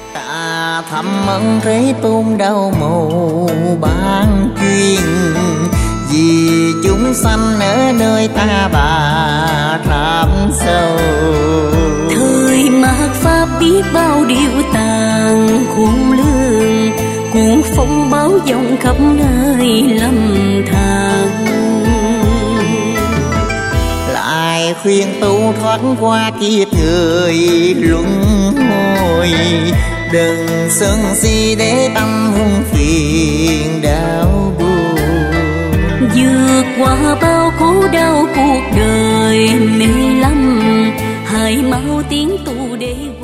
Ta thầm ân thế tôn đau màu ban chuyên, vì chúng sanh ở nơi ta bà thảm sâu. Thời mạt Pháp biết bao điều tàn khôn lường, cuồng phong báo dòng khắp nơi lâm than. Lại khuyên tu thoát qua kiếp người luân hồi, đừng sân si để tâm hung phiền đau buồn. Vượt qua bao khổ đau cuộc đời mê lắm, hãy mau tiến tu để